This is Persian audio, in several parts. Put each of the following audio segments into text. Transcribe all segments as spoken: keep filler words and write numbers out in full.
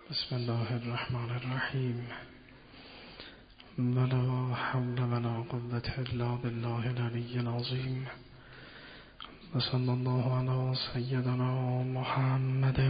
بسم الله الرحمن الرحیم. ولا حول ولا قوة الا بالله العلی العظیم. و صلی الله علی سیدنا محمد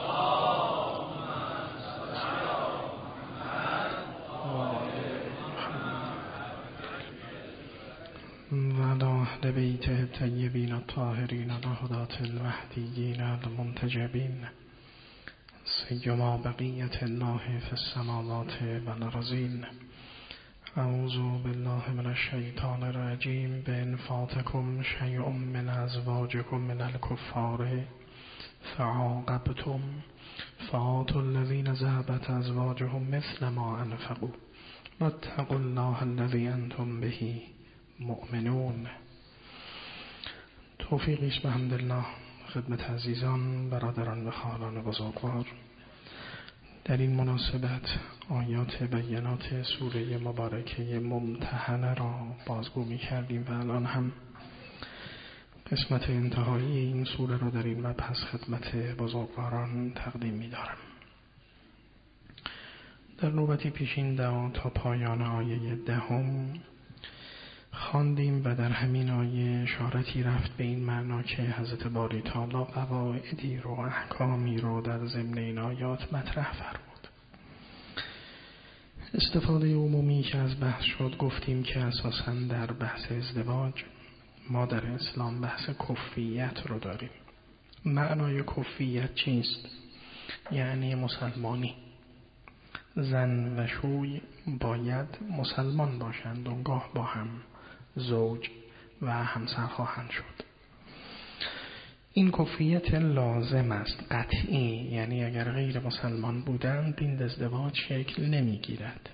و علی اهل بیته الطیبین الطاهرین الهداة المهدیین المنتجبین سیما بقیت الله فی السماوات والارضین. اعوذ بالله من الشیطان الرجیم. بإن فاتکم شیء من ازواجکم من الکفار فعاقبتم فآتوا الذین ذهبت ازواجهم مثل ما انفقوا واتقوا الله الذی انتم به مؤمنون. توفیقی است بحمدالله خدمت عزیزان، برادران و خواهران بزرگوار. در این مناسبت آیات بینات سوره مبارکه ممتحنه را بازگو می کردیم و الان هم قسمت انتهایی این سوره را در این مبحث خدمت بزرگواران تقدیم می دارم. در نوبتی پیشین تا پایان آیه دهم خواندیم و در همین آیه اشارتی رفت به این معنا که حضرت باری تعالی قواعدی رو احکامی رو در ضمن این آیات مطرح فرمود. استفاده عمومی که از بحث شد گفتیم که اساساً در بحث ازدواج ما در اسلام بحث کفیت رو داریم. معنای کفیت چیست؟ یعنی مسلمانی. زن و شوی باید مسلمان باشند، اونگاه با هم زوج و همسر خواهند شد. این کفیت لازم است، قطعی، یعنی اگر غیر مسلمان بودند این ازدواج شکل نمیگیرد.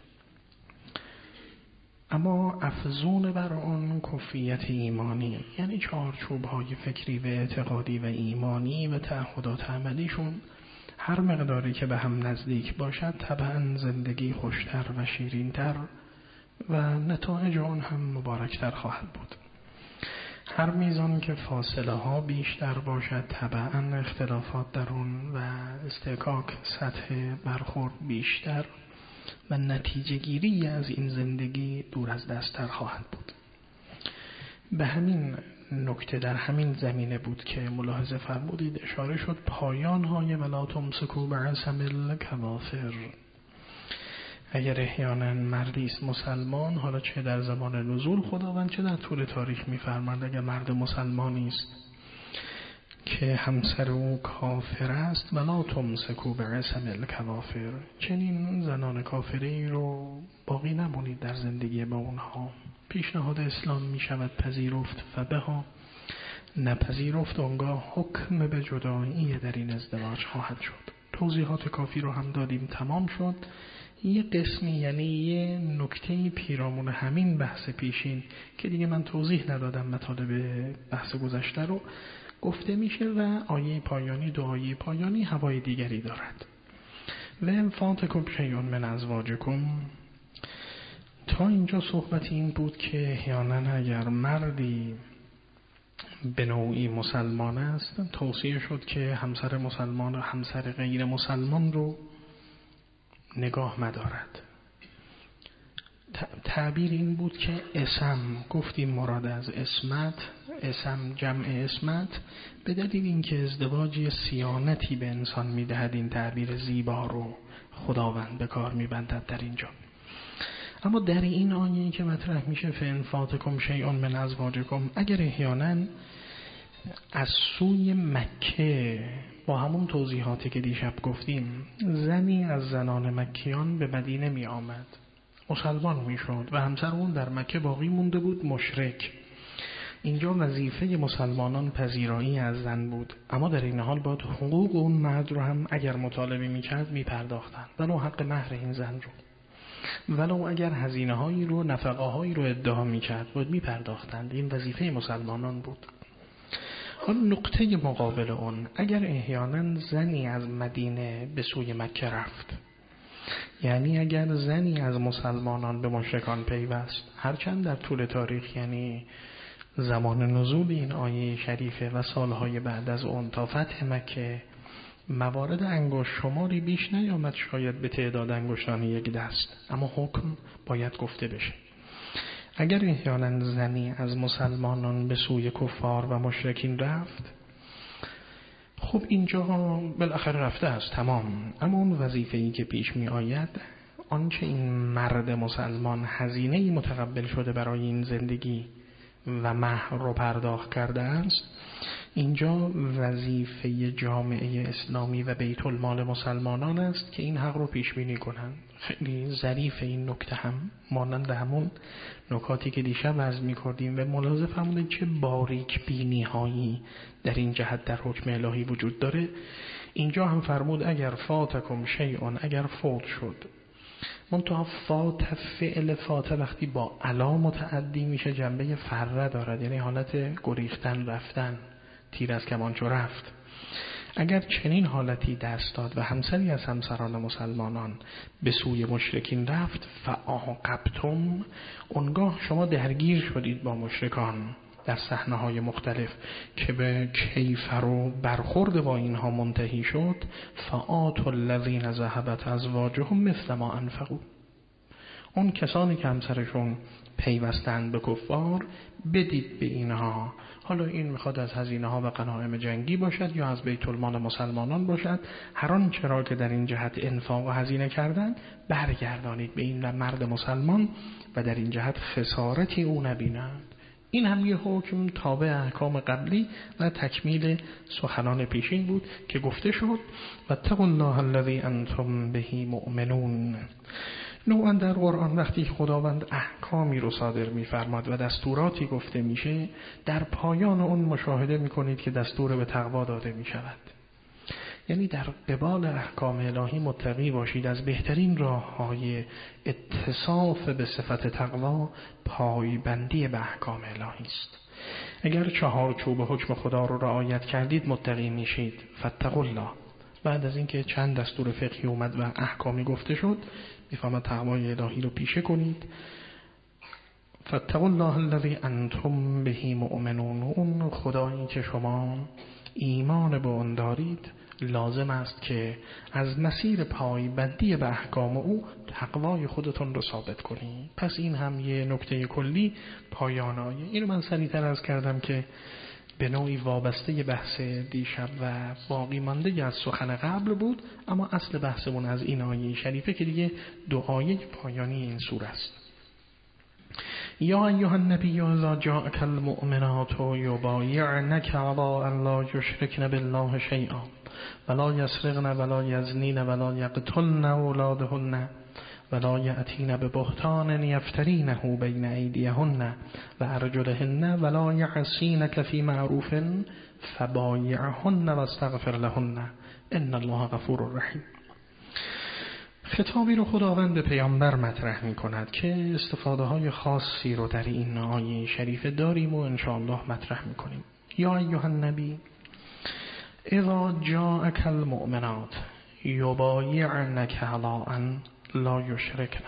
اما افزون بر آن کفیت ایمانی، یعنی چارچوب‌های فکری و اعتقادی و ایمانی و تعهدات عملیشون هر مقداری که به هم نزدیک باشد طبعا زندگی خوشتر و شیرینتر و نتایج آن هم مبارکتر خواهد بود. هر میزان که فاصله ها بیشتر باشد طبعا اختلافات در اون و استحقاق سطح برخورد بیشتر و نتیجه گیری از این زندگی دور از دستتر خواهد بود. به همین نکته در همین زمینه بود که ملاحظه فرمودید اشاره شد پایان های ولا تمسکوا بعصم الکوافر. اگر احیانا مردی است مسلمان، حالا چه در زمان نزول خداوند چه در طول تاریخ می‌فرماید اگر مرد مسلمانی است که همسر او کافر است ولا تمسکوا بعصم الکوافر، چنین زنان کافری رو باقی نمونید در زندگی با اونها. پیشنهاد اسلام می شود پذیرفت و بها نپذیرفت اونگاه حکم به جدایی در این ازدواج خواهد شد. توضیحات کافی رو هم دادیم، تمام شد. یه قسمی یعنی یه نکته پیرامون همین بحث پیشین که دیگه من توضیح ندادم مطالب بحث گذشته رو گفته میشه و آیه پایانی دعای پایانی هوای دیگری دارد. و ان فاتکم شیء من ازواجکم. تا اینجا صحبت این بود که احیانا اگر مردی به نوعی مسلمان است توصیه شد که همسر مسلمان و همسر غیر مسلمان رو نگاه مدارد. تعبیر این بود که اسم، گفتیم مراد از اسمت، اسم جمع اسمت، به دلیل اینکه ازدواج صیانتی به انسان میدهد این تعبیر زیبا رو خداوند به کار میبندد در اینجا. اما در این آیه که مطرح میشه فإن فاتکم شیء من ازواجکم، اگر احیانا از سوی مکه با همون توضیحاتی که دیشب گفتیم زنی از زنان مکیان به مدینه می آمد، مسلمان می شد و همسر اون در مکه باقی مونده بود مشرک، اینجا وظیفه مسلمانان پذیرایی از زن بود، اما در این حال باید حقوق اون مرد رو هم اگر مطالبه می کرد می پرداختن، ولو حق مهر این زن رو، ولو اگر هزینه هایی رو نفقه هایی رو ادعا می کرد باید می پرداختند. این وظیفه مسلمانان بود. آن نقطه مقابل اون، اگر احیانا زنی از مدینه به سوی مکه رفت، یعنی اگر زنی از مسلمانان به مشرکان پیوست، هرچند در طول تاریخ یعنی زمان نزول این آیه شریفه و سالهای بعد از اون تا فتح مکه موارد انگشت شماری بیش نیامد شاید به تعداد انگشتان یک دست، اما حکم باید گفته بشه. اگر احیانا زنی از مسلمانان به سوی کفار و مشرکین رفت، خب اینجا بالاخره رفته است تمام، اما اون وظیفه‌ای که پیش می آید، آنچه این مرد مسلمان هزینه‌ای متقبل شده برای این زندگی و مهر رو پرداخت کرده است، اینجا وظیفه جامعه اسلامی و بیت المال مسلمانان است که این حق رو پیش بینی کنند. خیلی ظریف این نکته هم، مانند همون نکاتی که دیشب وضع می‌کردیم و ملاحظه فرمودید چه باریک بینی هایی در این جهت در حکم الهی وجود داره. اینجا هم فرمود اگر فاتکم شیئون، اگر فوت شد، منتها فات فعل فات وقتی با علا متعدی میشه جنبه فره دارد، یعنی حالت گریختن، رفتن، تیر از کمانچو رفت. اگر چنین حالتی دست داد و همسری از همسران مسلمانان به سوی مشرکین رفت، فعاقبتم، اونگاه شما درگیر شدید با مشرکان در صحنه‌های مختلف که به کیفر و برخورد با اینها منتهی شد، فآتوا الذین ذهبت ازواجهم مثل ما انفقوا، اون کسانی که همسرشون پیوستند به کفار بدید به اینها، حالا این میخواد از هزینه ها و غنایم جنگی باشد یا از بیت المال مسلمانان باشد، هر آن چرا که در این جهت انفاق و هزینه کردن برگردانید به این مرد مسلمان و در این جهت خسارتی او نبینند. این هم یه حکم تابع احکام قبلی و تکمیل سخنان پیشین بود که گفته شد واتقوا الله الذی انتم به مؤمنون. نوعا در قرآن وقتی خداوند احکامی رو صادر می‌فرماد و دستوراتی گفته میشه، در پایان اون مشاهده می‌کنید که دستور به تقوا داده می‌شود. یعنی در قبال احکام الهی متقی باشید. از بهترین راه‌های اتصاف به صفت تقوا پایبندی به احکام الهی است. اگر چهارچوب حکم خدا رو رعایت کردید متقی میشید. فاتقوا الله. بعد از اینکه چند دستور فقهی اومد و احکامی گفته شد، میفهمد تقوای الهی رو پیشه کنید. فاتقوا الله الذی انتم به مؤمنون. اون خدایی که شما ایمان به اون دارید لازم است که از مسیر پایبندی به احکام او تقوای خودتون رو ثابت کنید. پس این هم یه نکته کلی پایانایه. اینو من سریع‌تر عرض کردم که به نوعی وابسته بحث دیشب و باقی مانده از سخن قبل بود، اما اصل بحثمون از این آیه شریفه که دیگه دو آیه پایانی این سوره است. یا ایها النبی اذا جاءک المؤمنات یبایعنک علی ان لا یشرکن بالله شیئا ولا یسرقن ولا یزنین ولا یقتلن اولادهن ولا یأتین ببهتان یفترینه بین ایدیهن و ارجلهن ولا یعصینک فی معروف فبایعهن واستغفر لهن ان الله غفور رحیم. خطابی رو خداوند به پیامبر مطرح می کند که استفاده های خاصی رو در این آیه شریفه داریم و انشاءالله مطرح می کنیم. یا ایها النبی اذا جاءک المؤمنات یبایعنک علی ان لا یشرکن.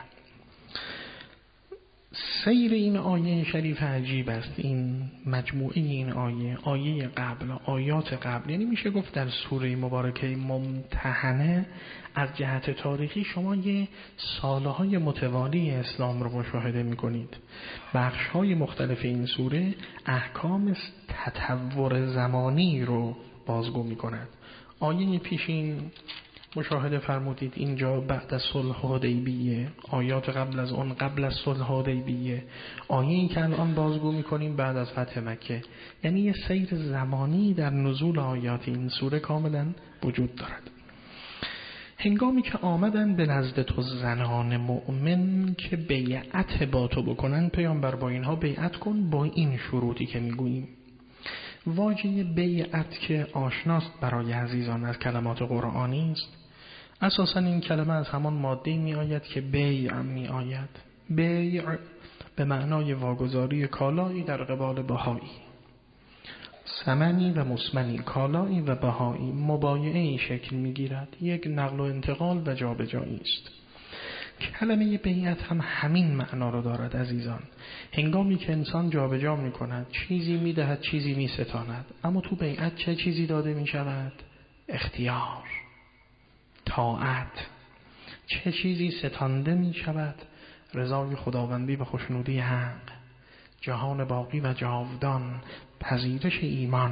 سیر این آیه شریف عجیب است. این مجموعه این آیه، آیه قبل، آیات قبل، یعنی میشه گفت در سوره مبارکه ممتحنه از جهت تاریخی شما یه سالهای متوالی اسلام رو مشاهده میکنید. بخشهای مختلف این سوره احکام تطور زمانی رو بازگو میکند. آیه پیشین مشاهده فرمودید اینجا بعد از صلح حدیبیه، آیات قبل از اون قبل از صلح حدیبیه، آیه‌ای که الان بازگو می‌کنیم بعد از فتح مکه. یعنی یه سیر زمانی در نزول آیات این سوره کاملا وجود دارد. هنگامی که آمدن به نزد تو زنان مؤمن که بیعت با تو بکنن، پیامبر با اینها بیعت کن با این شروطی که میگوییم. واژه بیعت که آشناست برای عزیزان از کلمات قرآنی است، اساساً این کلمه از همان ماده می آید که بیع می آید. بیع به معنای واگذاری کالایی در قبال بهایی، ثمنی و مسمنی، کالایی و بهایی، مبایعه ای شکل می گیرد، یک نقل و انتقال و جابجایی است. کلمه بیعت هم همین معنا رو دارد عزیزان. هنگامی که انسان جابجا می کند، چیزی می دهد چیزی می ستاند، اما تو بیعت چه چیزی داده می شود؟ اختیار، طاعت. چه چیزی ستانده می شود؟ رضای خداوندی و خوشنودی حق، جهان باقی و جاودان، پذیرش ایمان.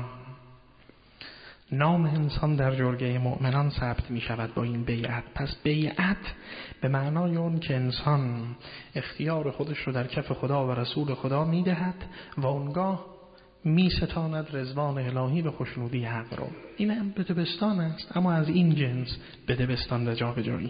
نام انسان در جرگه مؤمنان ثبت می شود با این بیعت. پس بیعت به معنای اون که انسان اختیار خودش رو در کف خدا و رسول خدا می دهد و اونگاه می ستاند رضوان الهی و خوشنودی حق رو. این هم بدبستان است، اما از این جنس بدبستان و جا به جایی.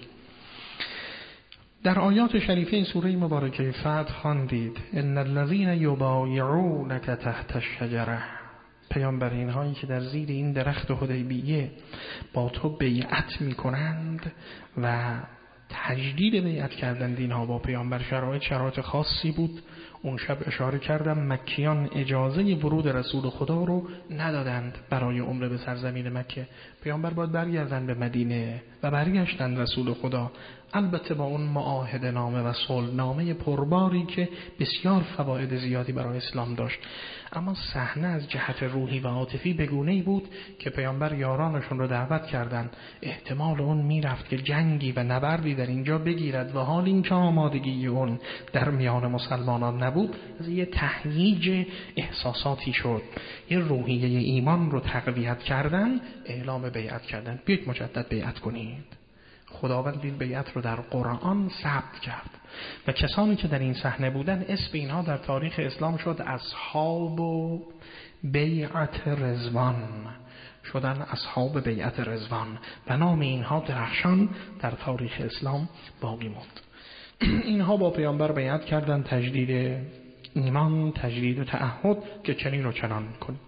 در آیات شریفه سوره مبارکه فتح خواندید ان الذين یبایعونک تحت الشجره، پیامبر اینهایی که در زیر این درخت حدیبیه با تو بیعت میکنند و تجدید بیعت کردند. اینها با پیامبر شرایط شرایط خاصی بود. اون شب اشاره کردم مکیان اجازه ورود رسول خدا رو ندادند برای عمره به سرزمین مکه. پیامبر باید برگردن به مدینه و برگشتن رسول خدا، البته با اون معاهده نامه و صلح نامه پرباری که بسیار فواید زیادی برای اسلام داشت. اما صحنه از جهت روحی و عاطفی بگونه‌ای بود که پیامبر یارانشون رو دعوت کردند. احتمال اون میرفت که جنگی و نبردی در اینجا بگیرد و حال این که آمادگی اون در میان مسلمانان نبود، از یه تهییج احساساتی شد. یه روحیه ایمان رو تقویت کردن، اعلام بیعت کردن. بیایید مجدد بیعت کنید. خداوند این بیعت رو در قرآن ثبت کرد و کسانی که در این صحنه بودن اسم اینها در تاریخ اسلام شد اصحاب بیعت رضوان، شدن اصحاب بیعت رضوان و نام اینها درخشان در تاریخ اسلام باقی ماند. اینها با پیامبر بیعت کردن، تجدید ایمان، تجدید تعهد که چنین و چنان میکنیم.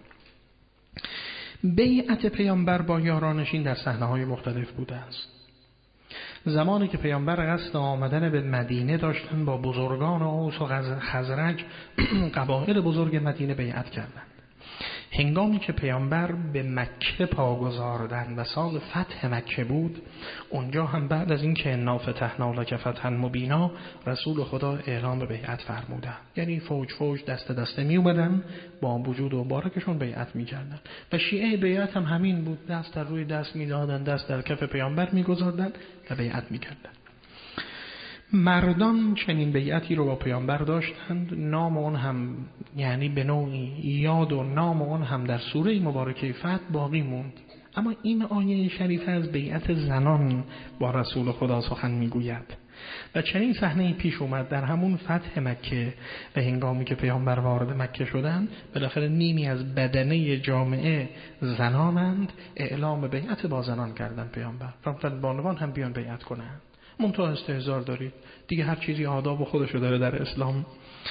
بیعت پیامبر با یارانش این در صحنه‌های مختلف بوده است. زمانی که پیامبر قصد آمدن به مدینه داشتن، با بزرگان اوس و خزرج قبایل بزرگ مدینه بیعت کردند. هنگامی که پیامبر به مکه پا گذاردن و سال فتح مکه بود، اونجا هم بعد از این که انا فتحنا لک فتحا مبینا رسول خدا اعلام بیعت فرمودن. یعنی فوج فوج دست دسته می اومدن با وجود و بارکشون بیعت میکردن و شیعه بیعت هم همین بود، دست در روی دست میدادن، دست در کف پیامبر میگذاردن و بیعت میکردن. مردان چنین بیعتی رو با پیامبر داشتند. نام اون هم یعنی به نوعی یاد و نام اون هم در سوره مبارکه فتح باقی موند. اما این آیه شریفه از بیعت زنان با رسول خدا سخن میگوید و چنین صحنه‌ای پیش اومد در همون فتح مکه و هنگامی که پیامبر وارد مکه شدند، بالاخره نیمی از بدنه جامعه زنانند، اعلام بیعت با زنان کردن. پیامبر فرمودند بانوان هم بیان بیعت کنند. منتها استهزار دارید دیگه، هر چیزی آداب خودشو داره در اسلام.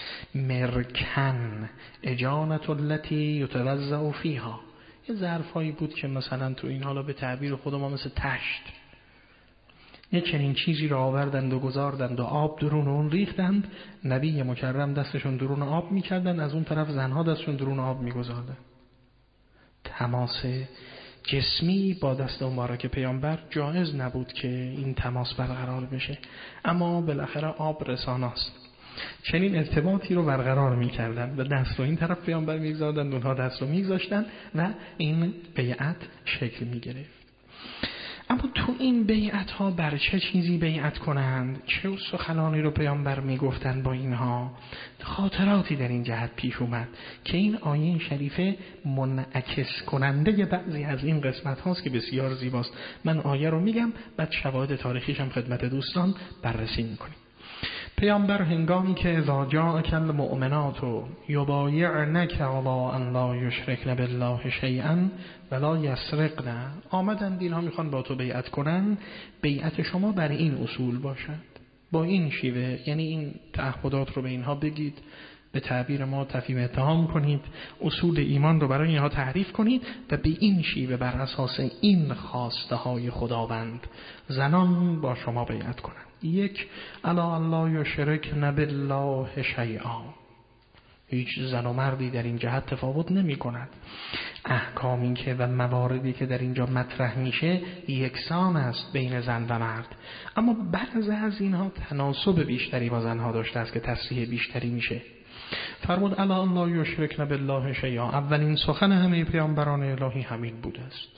مرکن اجانت التی یتوزع فیها، یه ظرفایی بود که مثلا تو این حالا به تعبیر خود ما مثل تشت، یه چنین چیزی رو آوردند و گذاردند و آب درون اون ریختند. نبی مکرم دستشون درون آب میکردن، از اون طرف زنها دستشون درون آب میگذاردن. تماس جسمی با دست مبارک پیامبر جایز نبود که این تماس برقرار بشه، اما بالاخره آب رساناست. چنین ارتباطی رو برقرار می‌کردن و دست رو این طرف پیامبر می‌گذاشتن، اونها دست رو می‌گذاشتن و این بیعت شکل می‌گرفت. اما تو این بیعت ها بر چه چیزی بیعت کنند؟ چه سخنانی رو پیامبر میگفتن با اینها؟ خاطراتی در این جهت پیش اومد که این آیه شریفه منعکس کننده بعضی از این قسمت هاست که بسیار زیباست. من آیه رو میگم، بعد شواهد تاریخیش هم خدمت دوستان بررسی میکنیم. پیامبر هنگامی که اذا جاءک المؤمنات یبایعنک علی ان لا یشرکن بالله شیئا ولا یسرقن، آمدند اینها میخوان با تو بیعت کنن، بیعت شما بر این اصول باشد، با این شیوه، یعنی این تعهدات رو به اینها بگید، به تعبیر ما تفهیم اتهام کنید، اصول ایمان رو برای اینها تعریف کنید و به این شیوه بر اساس این خواسته های خداوند زنان با شما بیعت کنند. یک، الا الله یشرکن بالله شیئا، هیچ زن و مردی در این جهت تفاوت نمی کند. احکامی که و مواردی که در اینجا مطرح میشه یکسان است بین زن و مرد، اما بعضی از اینها تناسب بیشتری با زنها داشته است که تصریح بیشتری میشه. فرمود الا الله یشرکن بالله شیئا، اولین سخن همه پیامبران الهی همین بوده است.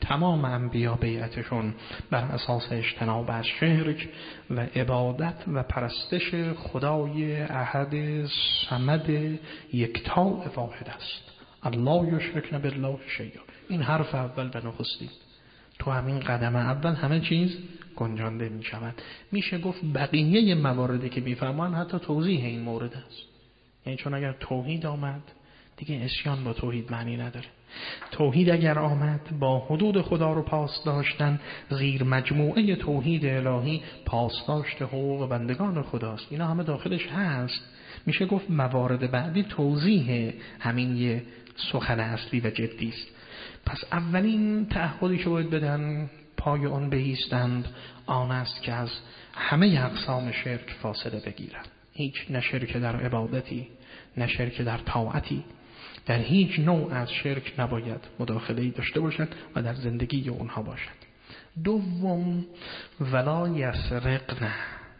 تمام انبیا بیعتشون بر اساس اجتناب از شرک و عبادت و پرستش خدای احد صمد یکتا واحد است. الله یشرکن بالله شیئا. این حرف اول و نخستی. تو همین قدم اول همه چیز گنجانده می شود. میشه گفت بقیه مواردی که میفهمن حتی توضیح این مورد است. یعنی چون اگر توحید آمد دیگه عصیان با توحید معنی نداره. توحید اگر آمد با حدود خدا رو پاس داشتن، زیر مجموعه توحید الهی پاسداشت حقوق بندگان خداست. اینا همه داخلش هست. میشه گفت موارد بعدی توضیح همین یه سخن اصلی و جدی است. پس اولین تعهدی که باید بدن، پای آن بایستند، آن است که از همه اقسام شرک فاصله بگیرند. هیچ نه شرک در عبادتی، نه شرک در طاعتی، در هیچ نوع از شرک نباید مداخله‌ای داشته باشد و در زندگی اونها باشد. دوم، ولا یسرقن.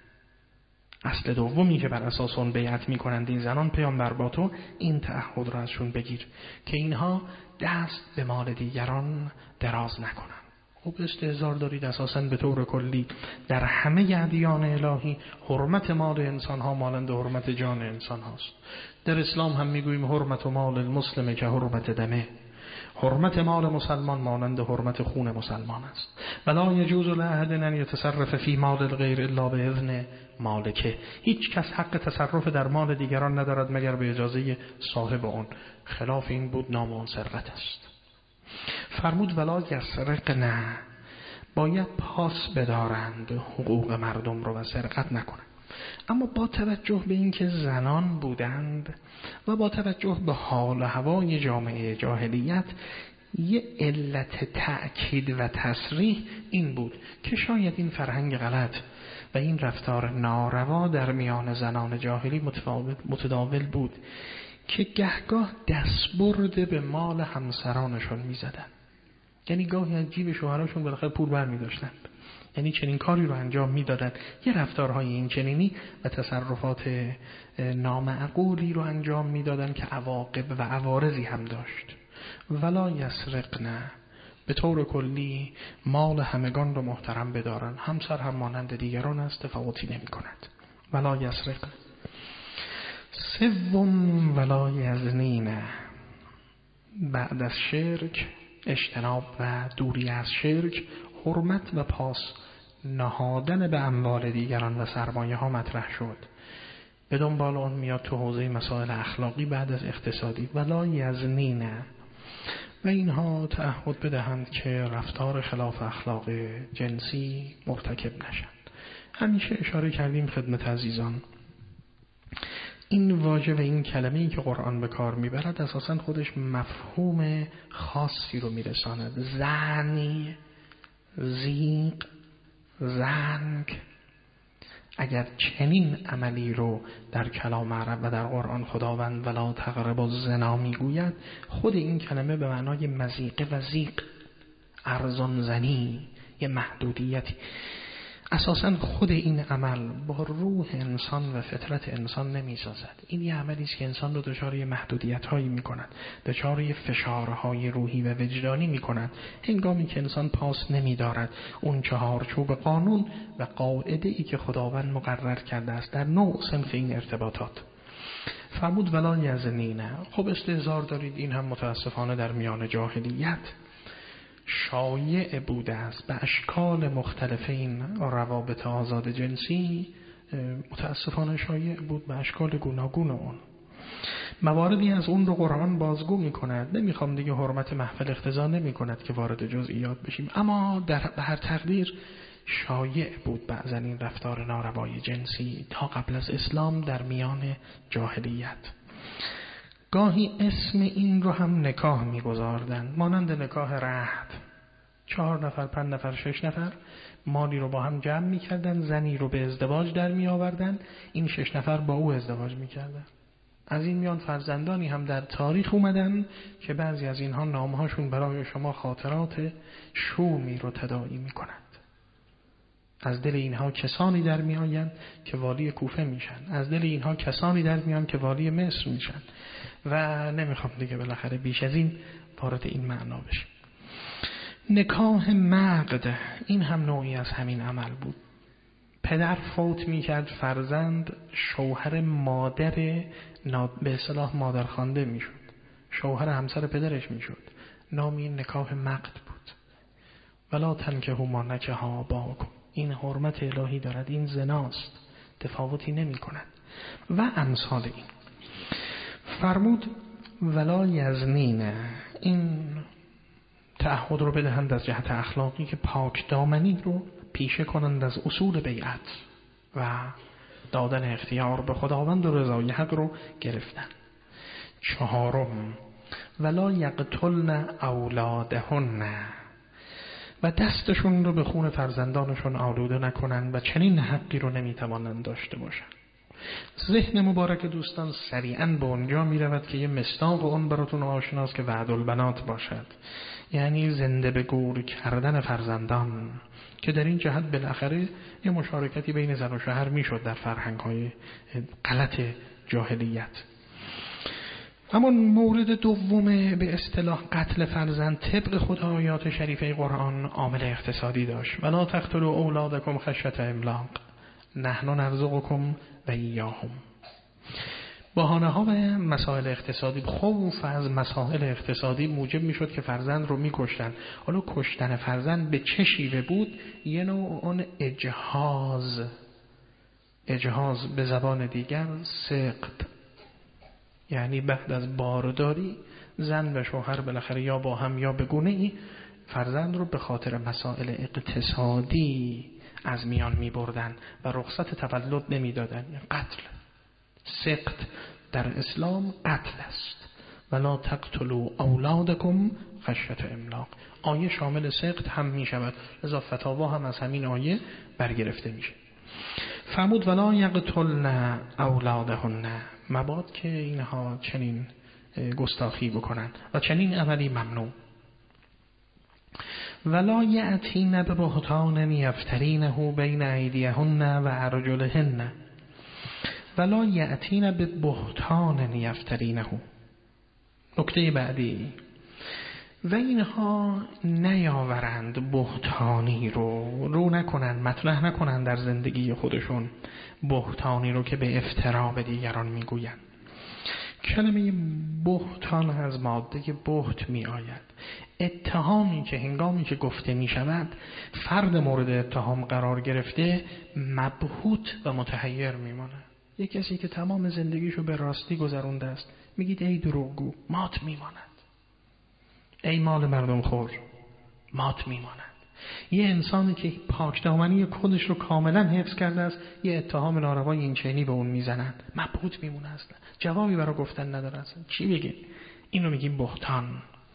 اصل دومی که بر اساس اون بیعت می‌کنند این زنان، پیامبر با تو این تعهد را ازشون بگیر که اینها دست به مال دیگران دراز نکنند. خب استهزار دارید اساساً به طور کلی در همه ادیان الهی حرمت مال انسان‌ها مانند حرمت جان انسان هاست. در اسلام هم میگوییم حرمت مال المسلم که حرمت دمه. حرمت مال مسلمان مانند حرمت خون مسلمان است. ولا یجوز لأحد ان یتصرف فی مال الغیر الا باذن مالکه. هیچ کس حق تصرف در مال دیگران ندارد مگر به اجازه صاحب آن. خلاف این بود نام آن سرقت است. فرمود ولا یسرقن، باید پاس بدارند حقوق مردم رو و سرقت نکنند. اما با توجه به اینکه زنان بودند و با توجه به حال و هوای جامعه جاهلیت، یه علت تأکید و تصریح این بود که شاید این فرهنگ غلط و این رفتار ناروا در میان زنان جاهلی متداول بود که گهگاه دستبرد به مال همسرانشون میزدن. یعنی گاهی از جیب شوهراشون بالاخره پول برمی داشتن، یعنی چنین کاری رو انجام میدادن. یه رفتارهای این چنینی و تصرفات نامعقولی رو انجام میدادن که عواقب و عوارضی هم داشت. ولا یسرقن، به طور کلی مال همگان رو محترم بدارن. همسر هم مانند دیگران است، تفاوتی نمی کند. ولا یسرقن. سوم ولا یزنین، بعد از شرک اجتناب و دوری از شرک، حرمت و پاس نهادن به اموال دیگران و سرمایه ها مطرح شد. به دنبال اون میاد تو حوزه مسائل اخلاقی بعد از اقتصادی. ولا یزنین، و اینها تعهد بدهند که رفتار خلاف اخلاق جنسی مرتکب نشند. همیشه اشاره کردیم خدمت عزیزان، این واژه و این کلمه‌ای که قرآن به کار میبرد اساساً خودش مفهوم خاصی رو میرساند. زنی، زیق، زنگ، اگر چنین عملی رو در کلام عرب و در قرآن خداوند ولا تقربوا الزنا میگوید، خود این کلمه به معنای مزیقه و زیق، ارزان زنی، یه محدودیتی. اساساً خود این عمل با روح انسان و فطرت انسان نمیسازد. این یه عملی است که انسان رو دچار محدودیت‌هایی می‌کند، دچار فشارهای روحی و وجدانی می‌کند. هنگامی که انسان پاس نمی‌دارد اون چهارچوب قانون و قاعده‌ای که خداوند مقرر کرده است در نوع صنف این ارتباطات. فرمود ولا یزنین. خب استهزار دارید، این هم متاسفانه در میان جاهلیت شایع بوده است. به اشکال مختلف این روابط آزاد جنسی متاسفانه شایع بود، به اشکال گوناگون اون. مواردی از اون رو قرآن بازگو می کند. نمیخوام دیگه حرمت محفل اقتضا نمی کند که وارد جزئیات بشیم، اما در به هر تقدیر شایع بود بعضا این رفتار ناروای جنسی تا قبل از اسلام در میان جاهلیت. گاهی اسم این رو هم نکاح می‌گذاردن، مانند نکاح رهد. چهار نفر، پنج نفر، شش نفر مالی رو با هم جمع می‌کردن، زنی رو به ازدواج در می‌آوردن، این شش نفر با او ازدواج می‌کردن. از این میان فرزندانی هم در تاریخ اومدن که بعضی از اینها نامهاشون برای شما خاطرات شومی رو تداعی می‌کنند. از دل اینها کسانی در میآیند که والی کوفه میشن، از دل اینها کسانی در میان که والی مصر میشن و نمیخوام دیگه بالاخره بیش از این وارد این معنا بشیم. نکاح مقد، این هم نوعی از همین عمل بود. پدر فوت میکرد، فرزند شوهر مادر به اصطلاح مادرخوانده میشد، شوهر همسر پدرش میشد. نامی نکاح مقد بود. ولا تنکحوا ما نکح آباؤکم، این حرمت الهی دارد، این زناست، تفاوتی نمی کند. و امثال این فرمود ولا یزنین، این تعهد رو بدهند از جهت اخلاقی که پاک دامنی رو پیشه کنند از اصول بیعت و دادن اختیار به خداوند و رضای حق رو گرفتن. چهارم ولا یقتلن اولادهن، و دستشون رو به خون فرزندانشون آلوده نکنن و چنین حقی رو نمیتوانند داشته باشن. ذهن مبارک دوستان سریعا به اونجا میرود که یه مصداق اون براتون آشناست که وعد البنات باشد، یعنی زنده به گور کردن فرزندان، که در این جهت بالاخره یه مشارکتی بین زن و شوهر میشد در فرهنگ‌های غلط جاهلیت. اما مورد دوم به اصطلاح قتل فرزند طبق خود آیات شریفه قرآن عامل اقتصادی داشت. ولا تقتلوا اولادکم خشیة املاق نحن نرزقکم و ایاهم. بهانه ها و مسائل اقتصادی، خوف از مسائل اقتصادی موجب میشد که فرزند رو میکشتن. حالا کشتن فرزند به چه شیوه بود؟ یه نوع اون اجهاز، اجهاز به زبان دیگر سقط، یعنی بعد از بارداری زن و شوهر بالاخره یا با هم یا به گونه‌ای فرزند رو به خاطر مسائل اقتصادی از میان می بردن و رخصت تولد نمی دادن. قتل، سقط در اسلام قتل است. ولا تقتلوا اولادکم خشیة املاق. آیه شامل سقط هم می شود، لذا فتاوا هم از همین آیه برگرفته میشه. فرمود ولا یقتلن اولادهن، مباد که اینها چنین گستاخی بکنن و چنین عملی ممنوع. ولا یأتین ببهتان یفترینه بین ایدیهن و ارجلهن. ولا یأتین ببهتان یفترینه. نکته بعدی، و اینها نیاورند بهتانی رو، رو نکنند، مطرح نکنند در زندگی خودشون بهتانی رو که به افترا به دیگران میگویند. کلمه بهتان از ماده بهت می آید. اتهامی که هنگامی که گفته می شود فرد مورد اتهام قرار گرفته مبهوت و متحیر می ماند. یک کسی که تمام زندگیشو به راستی گذرونده است، میگید ای دروغگو، مات می ماند. ای مال مردم خور، مات می ماند. یه انسانی که پاک دامنی خودش رو کاملا حفظ کرده است، یه اتهام ناروای این چنینی به اون میزنن، مبهوت میمونه، اصلا جوابی برای گفتن نداره، اصلا چی بگه؟ اینو میگیم بهتان.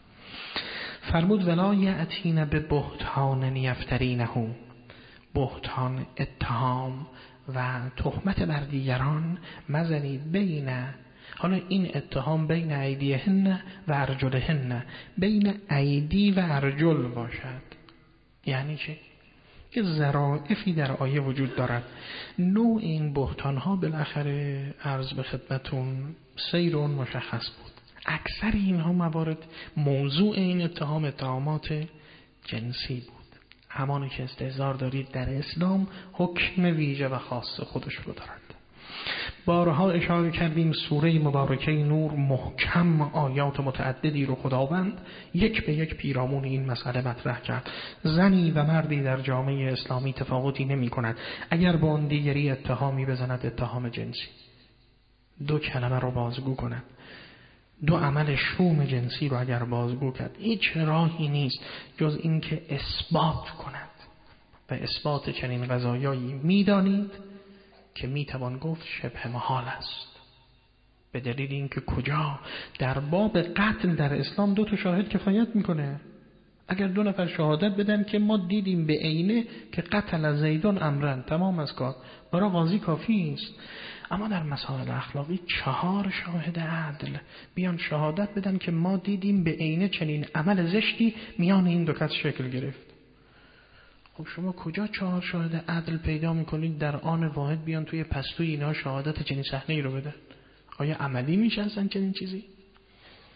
فرمود ولا یأتین به بهتان یفترینه. بهتان، اتهام و تهمت بر دیگران مزنید بین، حالا این اتهام بین ایدیهن و ارجلهن، بین ایدی و ارجل باشد. یعنی چه؟ که ذرائفی در آیه وجود دارد. نوع این بهتان ها بالاخره عرض به خدمتون سیر اون مشخص بود. اکثر اینها موارد موضوع این اتهام اتهامات جنسی بود، همانی که استحضار دارید در اسلام حکم ویژه و خاص خودش رو دارد. بارها اشاره کردیم سوره مبارکه نور محکم آیات متعددی رو خداوند یک به یک پیرامون این مسئله مطرح کرد. زنی و مردی در جامعه اسلامی تفاوتی نمی کند. اگر با اون دیگری اتهامی بزند، اتهام جنسی، دو کلمه رو بازگو کند، دو عمل شوم جنسی رو اگر بازگو کرد، هیچ راهی نیست جز این که اثبات کند و اثبات چنین قضایایی میدانید که میتوان گفت شبه محال است. به دلیل اینکه کجا در باب قتل در اسلام دو تا شاهد کفایت میکنه. اگر دو نفر شهادت بدن که ما دیدیم به عینه که قتل از زیدون امرن، تمام از کار، برای قاضی کافی است. اما در مسائل اخلاقی چهار شاهد عدل بیان شهادت بدن که ما دیدیم به عینه چنین عمل زشتی میان این دو کس شکل گرفت. خب شما کجا چهار شاهد عدل پیدا میکنید در آن واحد بیان توی پستوی اینا شهادت چنین صحنه‌ای رو بدن؟ آیا عملی میشه اصلا چنین چیزی؟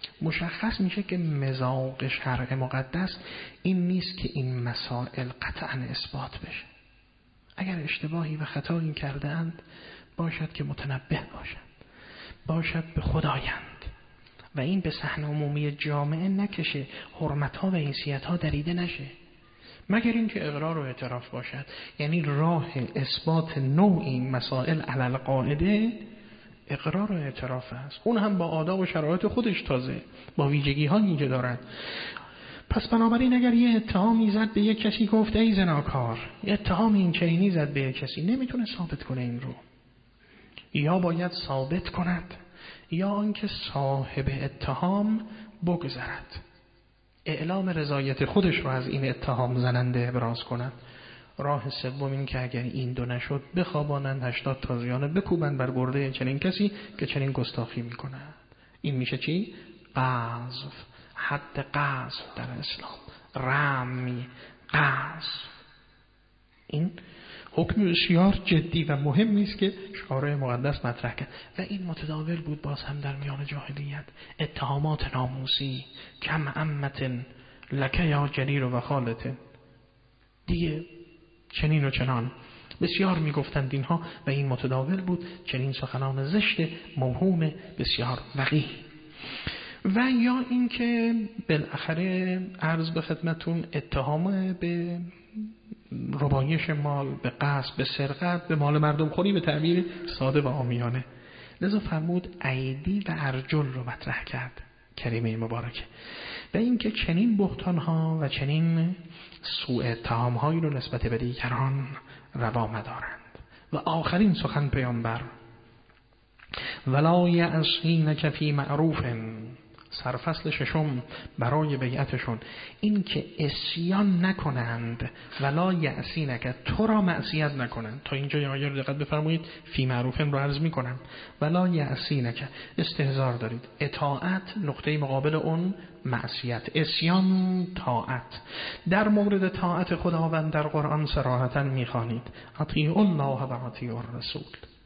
مشخص میشه که مذاق شرع مقدس این نیست که این مسائل قطعا اثبات بشه. اگر اشتباهی و خطایی کردند باشد که متنبه باشند، باشد به خدایند و این به صحن عمومی جامعه نکشه، حرمت‌ها و حیثیت‌ها دریده نشه، مگر اینکه اقرار و اعتراف باشد. یعنی راه اثبات نوع این مسائل علی القاعده اقرار و اعتراف است، اون هم با آداب و شرایط خودش، تازه با ویژگی‌هایی که دارد. پس بنابراین اگر یه اتهامی زد به یک کسی گفت ای زناکار، یه اتهام این چنینی زد به یک کسی، نمیتونه ثابت کنه این رو، یا باید ثابت کند یا آنکه صاحب اتهام بگذرد، اعلام رضایت خودش رو از این اتهام زننده ابراز کند. راه سوم این که اگر این دو نشد بخوابانند هشتاد تازیانه بکوبند بر گرده چنین کسی که چنین گستاخی میکند. این میشه چی؟ قذف، حد قذف در اسلام، رمی، قذف. این حکم بسیار جدی و مهمی است که شارع مقدس مطرح کرد و این متداول بود باز هم در میان جاهلیت. اتهامات ناموسی، کم امت لک یا جریر و خالت، دیگه چنین و چنان بسیار میگفتند اینها و این متداول بود، چنین سخنان زشت موهوم بسیار وقیح. و یا اینکه بالاخره عرض به خدمتون اتهام به ربایش مال، به غصب، به سرقت، به مال مردم خوری به تعبیر ساده و عامیانه. لذا فرمود ایدی و ارجل رو مطرح کرد کریمه مبارکه. و اینکه چنین بهتان ها و چنین سوء اتهام هایی رو نسبت به دیگران روا مدارند. و آخرین سخن پیامبر ولا یعصینک فی معروف، سرفصل ششم برای بیعتشون، این که عصیان نکنند، ولا یعصینک، تو را معصیت نکنند. تا اینجا آیه رو دقت بفرمایید، فی معروفن رو عرض میکنم، ولا یعصینک استهزار دارید، اطاعت نقطه مقابل اون معصیت، عصیان طاعت. در مورد طاعت خداوند در قرآن صراحتا میخوانید اطیعوا الله و اطیعوا الرسول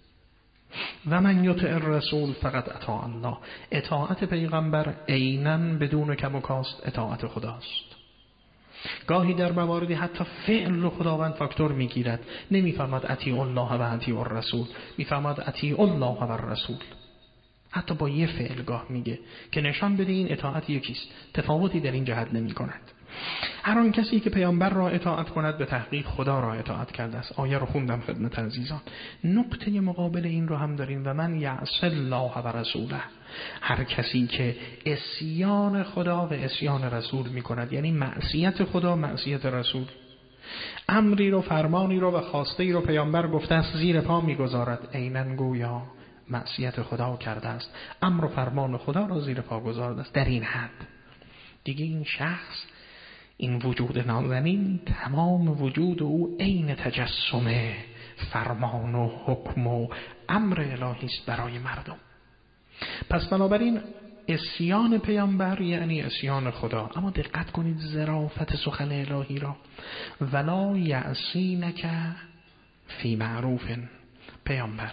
و من یطع الرسول فقط اطاع الله. اطاعت پیغمبر عیناً بدون کم و کاست اطاعت خداست. گاهی در مواردی حتی فعل رو خداوند فاکتور میگیرد، نمیفرماد اطیع الله و اطیع الرسول، میفرماد اطیع الله و الرسول. حتی با یه فعل گاه میگه که نشان بده این اطاعت یکیست، تفاوتی در این جهت نمی کند. هر آن کسی که پیامبر را اطاعت کند به تحقیق خدا را اطاعت کرده است. آیه رو خوندم خدمت عزیزان. نقطه مقابل این رو هم داریم و من یعص الله و رسوله، هر کسی که عصیان خدا و عصیان رسول می کند، یعنی معصیت خدا معصیت رسول، امری رو، فرمانی رو و خواسته رو پیامبر گفته است زیر پا میگذارد، عیناً گویا معصیت خدا کرده است، امر و فرمان خدا را زیر پا گذارده است. در این حد دیگه این شخص، این وجود نازنین، تمام وجود او عین تجسم فرمان و حکم و امر الهی است برای مردم. پس بنابراین عصیان پیامبر یعنی عصیان خدا. اما دقت کنید ظرافت سخن الهی را، ولا یعصینک فی معروف. پیامبر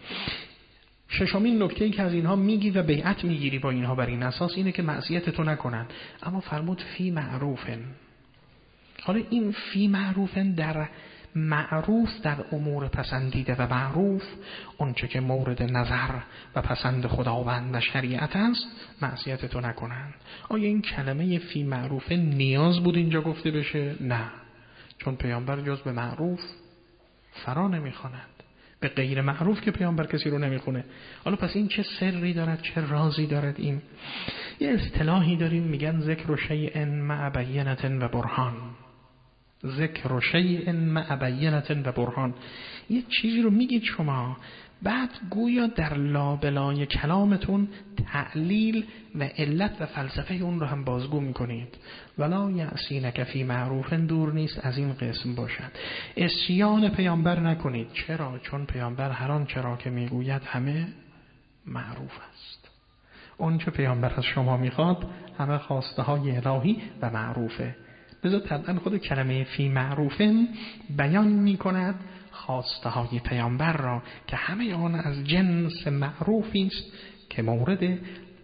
ششمین نکته‌ای که از اینها میگی و بیعت میگیری با اینها بر این اساس اینه که معصیت تو نکنن، اما فرمود فی معروفن. حالا این فی معروفن در معروف در امور پسندیده و معروف، اونچه که مورد نظر و پسند خداوند و شریعت است، معصیت تو نکنن. آیا این کلمه فی معروفن نیاز بود اینجا گفته بشه؟ نه، چون پیامبر جز به معروف فرا نمیخواند، به غیر معروف که پیامبر کسی رو نمیخونه. حالا پس این چه سری دارد، چه رازی دارد؟ این یه اصطلاحی داریم میگن ذکر شیء مع بینة و برهان. ذکر شیء مع بینة و برهان. یه چیزی رو میگید شما، بعد گویا در لابلای کلامتون تعلیل و علت و فلسفه اون رو هم بازگو میکنید. ولا یعصینک فی معروف، دور نیست از این قسم باشد. عصیان پیامبر نکنید. چرا؟ چون پیامبر هر آن چرا که میگوید همه معروف است. اون چه پیامبر از شما میخواد همه خواسته های الهی و معروفه. لذا طبعا خود کلمه فی معروفن بیان میکند خواسته های پیامبر را که همه آن از جنس معروفی است که مورد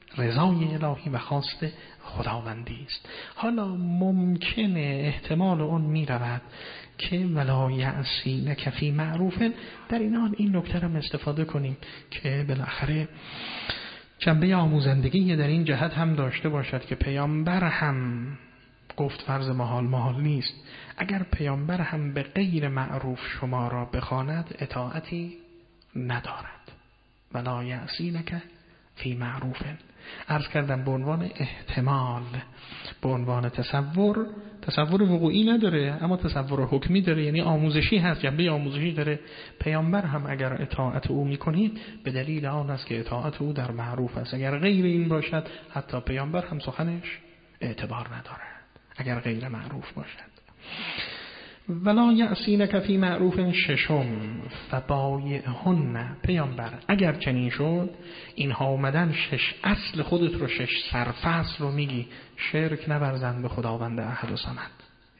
رضای الهی و خواست خداوندی است. حالا ممکنه احتمال اون می رود که ولا یعصینک فی معروف، در این حال این نکته هم استفاده کنیم که بالاخره جنبه آموزندگی در این جهت هم داشته باشد که پیامبر هم گفت فرض محال محال نیست، اگر پیامبر هم به غیر معروف شما را بخواند اطاعتی ندارد. ولا یعصینک فی معروف، عرض کردم به عنوان احتمال، به عنوان تصور. تصور وقوعی نداره اما تصور حکمی داره، یعنی آموزشی هست، جنبه آموزشی داره. پیامبر هم اگر اطاعت او میکنید به دلیل آن است که اطاعت او در معروف است. اگر غیر این باشد حتی پیامبر هم سخنش اعتبار ندارد، اگر غیر معروف باشد. ولا یعصینک فی معروف ششم فبایعهن، پیامبر اگر چنین شد، اینها اومدن شش اصل خودت رو، شش سرفصل رو میگی، شرک نورزند به خداوند احد و صمد،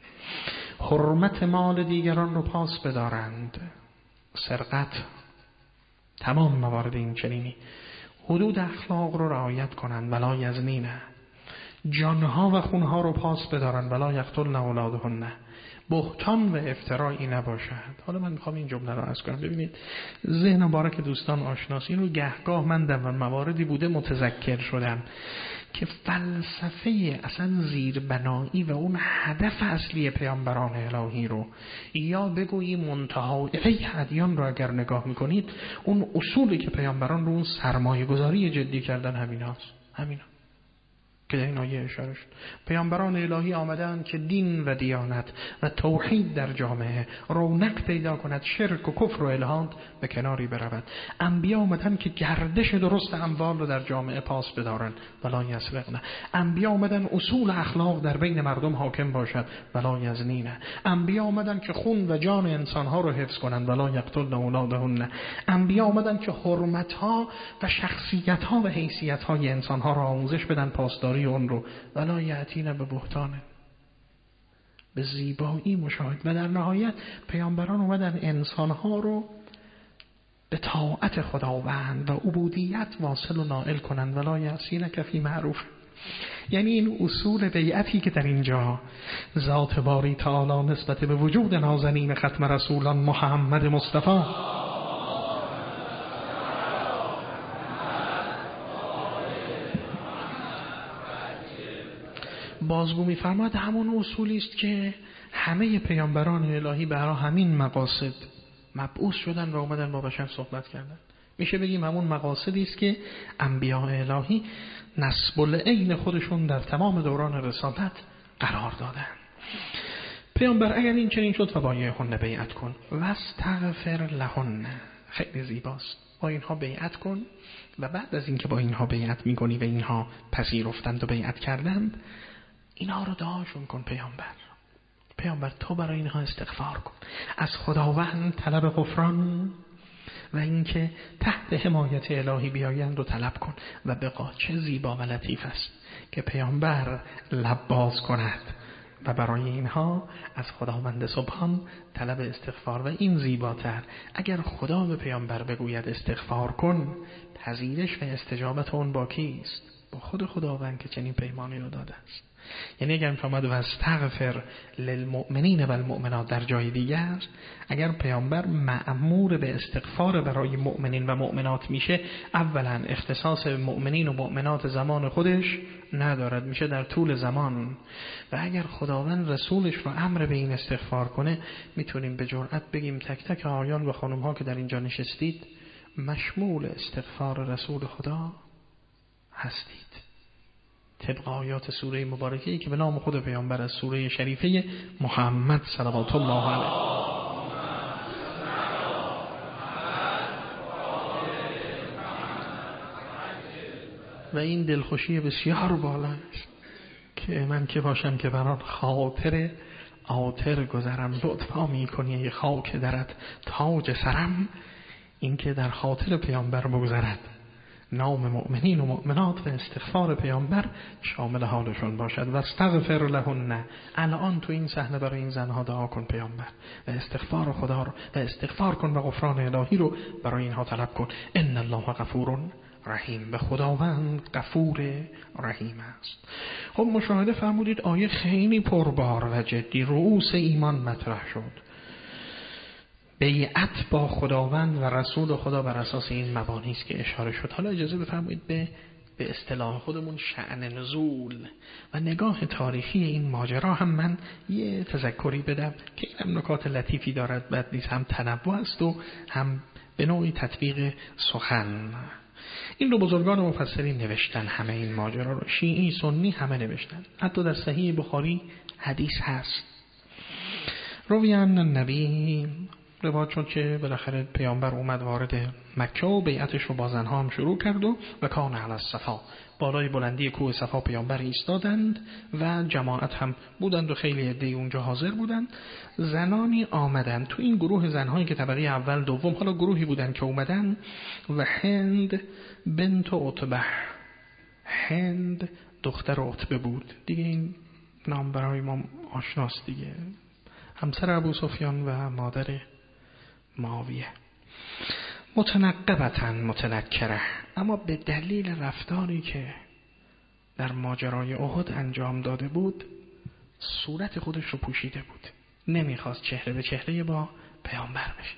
حرمت مال دیگران رو پاس بدارند، سرقت، تمام موارد این چنینی، حدود اخلاق رو رعایت کنند، ولا یزنین، جانها و خونها رو پاس بدارند، ولا یقتلن اولادهن، بهتان و افترایی نباشد. حالا من میخوام این جمله رو عرض کنم. ببینید ذهن مبارک دوستان آشناس، این رو گهگاه من در مواردی بوده متذکر شدم که فلسفه اصلا زیربنایی و اون هدف اصلی پیامبران الهی رو، یا بگویی منتهای ادیان رو اگر نگاه میکنید، اون اصولی که پیامبران رو اون سرمایه گذاری جدی کردن همین هاست، همین هاست که در این آیه اشاره شد. پیامبران الهی آمدن که دین و دیانت و توحید در جامعه رونق پیدا کند، شرک و کفر و الحاد به کناری برود. انبیا آمدن که گردش درست اموال رو در جامعه پاس بدارن، ولا یسرقن. انبیا آمدن اصول اخلاق در بین مردم حاکم باشد، ولا یزنین. انبیا آمدن که خون و جان انسانها رو حفظ کنند، ولا یقتلن اولادهن. انبیا آمدن که حرمتها و شخصیتها و حیثیتهای انسانها رو آموزش بدن، پاسداری اون رو، ولا یأتین به بهتان، به زیبایی مشاهد. و در نهایت پیامبران اومدن انسانها رو به طاعت خداوند و عبودیت واصل و نائل کنند، ولا یعصینک فی معروف. یعنی این اصول بیعتی که در اینجا ذات باری تعالی نسبت به وجود نازنین ختم رسولان محمد مصطفی بازگو می‌فرماید، همون اصولی است که همه پیامبران الهی برای همین مقاصد مبعوث شدن و اومدن با بشر صحبت کردن. میشه بگیم همون مقاصدی است که انبیاء الهی نسب العین خودشون در تمام دوران رسالت قرار دادن. پیامبر اگر این چنین شد فبایعهن، بیعت کن، واستغفر لهن، خیلی زیباست، با اینها بیعت کن و بعد از اینکه با اینها بیعت میکنی و اینها پذیرفتند و بیعت کردند، اینها رو دعاشون کن. پیامبر پیامبر تو برای اینها استغفار کن، از خداوند طلب غفران و اینکه تحت حمایت الهی بیایند رو طلب کن. و بقا چه زیبا و لطیف است که پیامبر لب باز کند و برای اینها از خداوند سبحان طلب استغفار. و این زیباتر، اگر خدا به پیامبر بگوید استغفار کن، پذیرش و استجابت اون با کیست؟ با خود خداوند که چنین پیمانی رو داده است. یعنی اگر فرمود و استغفر للمؤمنین و المؤمنات در جای دیگر، اگر پیامبر مأمور به استغفار برای مؤمنین و مؤمنات میشه، اولا اختصاص مؤمنین و مؤمنات زمان خودش ندارد، میشه در طول زمان. و اگر خداوند رسولش رو امر به این استغفار کنه، میتونیم به جرئت بگیم تک تک آقایان و خانم ها که در اینجا نشستید مشمول استغفار رسول خدا هستید، طبق آیات سوره مبارکه‌ای که به نام خود پیامبر از سوره شریفه محمد صلوات الله علیه. و این دلخوشی بسیار بالاست که من که باشم که برات خاطر آتر گذرم، لطفا میکنی ای خاک درت تاج سرم، این که در خاطر پیامبر بگذرد، نام مؤمنین و مؤمنات و استغفار پیامبر شامل حالشون باشد. و استغفر لهن، الان تو این صحنه برای این زنها دعا کن پیامبر و استغفار خدا رو و استغفار کن و غفران الهی رو برای اینها طلب کن. ان الله غفور رحیم. به خداوند غفور رحیم است. خب مشاهده فرمودید آیه خیلی پربار و جدی رؤوس ایمان مطرح شد. بیعت با خداوند و رسول خدا بر اساس این مبانی است که اشاره شد. حالا اجازه بفرمایید به به اصطلاح خودمون شأن نزول و نگاه تاریخی این ماجرا هم من یه تذکری بدم که این نکات لطیفی دارد، بد نیست، هم تنوع است و هم به نوعی تطبیق سخن. این دو بزرگان مفسرین نوشتن همه این ماجرا رو، شیعی سنی همه نوشتن. حتی در صحیح بخاری حدیث هست. رویان النبی روایت شد که بالاخره پیامبر اومد وارد مکه و بیعتش رو با زنها هم شروع کرد و و کان علی الصفا، بالای بلندی کوه صفا پیامبر ایستادند و جماعت هم بودند و خیلی عده‌ای اونجا حاضر بودند. زنانی آمدند تو این گروه زنهایی که طبقه اول دوم حالا گروهی بودند که اومدن و هند بنت عتبه، هند دختر عتبه بود دیگه، این نام برای ما آشناست دیگه، همسر ابو سفیان و مادر معاویه. متنقبتن متنکره، اما به دلیل رفتاری که در ماجرای احد انجام داده بود صورت خودش رو پوشیده بود، نمیخواست چهره به چهره با پیامبر بشه.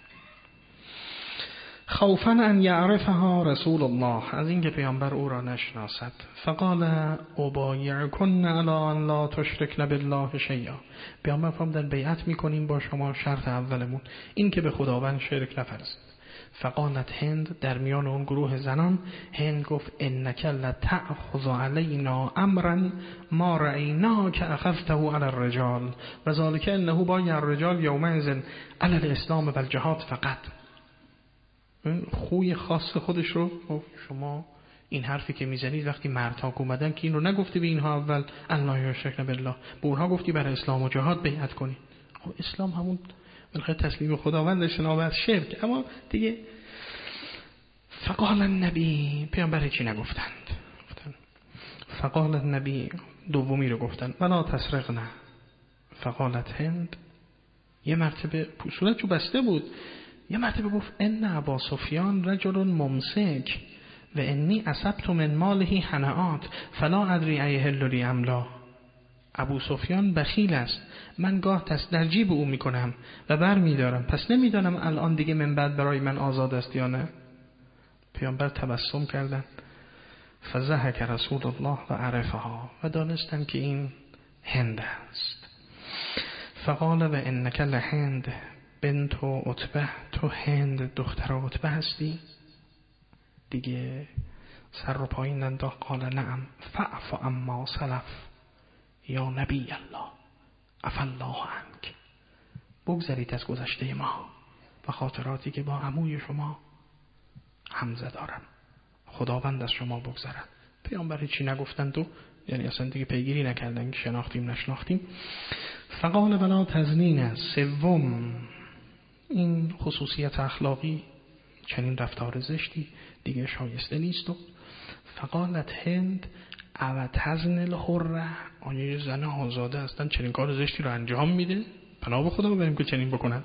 خوفا ان یعرفها رسول الله، از اینکه پیامبر او را نشناسد. فقال ابایعکن علی ان لا تشرکن بالله شیئا، پیامبر فرمودن بیعت میکنیم با شما، شرط اولمون این که به خداوند شرک نفرستید. فقالت هند، در میان اون گروه زنان هند گفت انک لتأخذ علینا امرا ما رأینا که اخذته علی الرجال و ذلک انه بایع الرجال یومئذ علی الاسلام و الجهاد فقط. خوی خاص خودش رو شما این حرفی که میزنید وقتی مردها اومدن که این رو نگفتی به اینها اول الله یشرکن بالله، به اونها گفتی برای اسلام و جهاد بیعت کنی. خب اسلام همون بالاخره تسلیم خداوند، اجتناب از شرک. اما دیگه فقال النبی، پیامبر چی نگفتند؟ فقال النبی دومی رو گفتن ولا تسرقنا. فقالت هند، یه مرتبه صورتشو بسته بود، یه مرتبه گفت ان ابا سفیان رجل ممسک و انی اصبت من ماله حنعات فلا ادری ایهل لی ام لا. ابو سفیان بخیل است، من گاه دست در جیب او میکنم و بر میدارم، پس نمیدانم الان دیگه من بعد برای من آزاد است یا نه. پیامبر تبسم کردن. فضحک رسول الله و عرفها، و دانستن که این هند است. فقال و انک لهند بنت عتبه، تو هند دختر عتبه هستی؟ دیگه سر رو پایین انداخت. قال نعم فاعف عما سلف یا نبی الله عفا الله عنک، بگذرید از گذشته ما و خاطراتی که با عموی شما حمزه دارم، خداوند از شما بگذرد. پیامبر چی نگفتند و یعنی اصلا دیگه پیگیری نکردن که شناختیم نشناختیم. فقال بلا تزنین، سوم این خصوصیت اخلاقی، چنین رفتار زشتی دیگه شایسته نیست. و فقالت هند او تزن الحره، آنی زن آزاده هستن چنین کار زشتی رو انجام میده؟ پناه به خدا ببریم که چنین بکنن.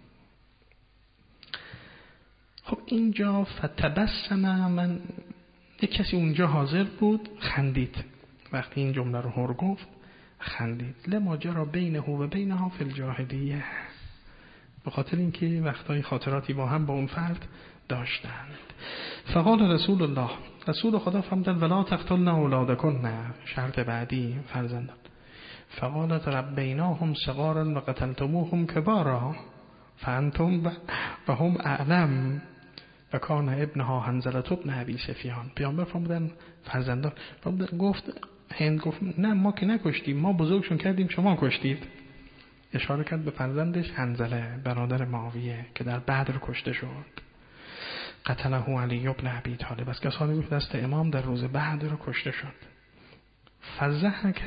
خب اینجا فتبسم، من یک کسی اونجا حاضر بود خندید، وقتی این جمله رو هر گفت خندید. لما جرى بینه و بینها فی الجاهلیه، به خاطر اینکه وقتای خاطراتی با هم با اون فرد داشتند. فقال رسول الله، رسول خدا فرمودند ولا تقتلن اولادکن، شرط بعدی فرزندان. فقالت ربیناهم صغارا و قتلتموهم کبارا فانتم و هم اعلم و کان ابنها حنظله ابن ابی سفیان. پیامبر فرمودن فرزندان، فرمودن گفت هند گفت نه ما که نکشتیم، ما بزرگشون کردیم شما کشتید. اشاره کرد به فرزندش حنظله برادر معاویه که در بدر کشته شد. قتله علی ابن ابی طالب، از کسانی بود دست امام در روز بدر رو کشته شد. فضحک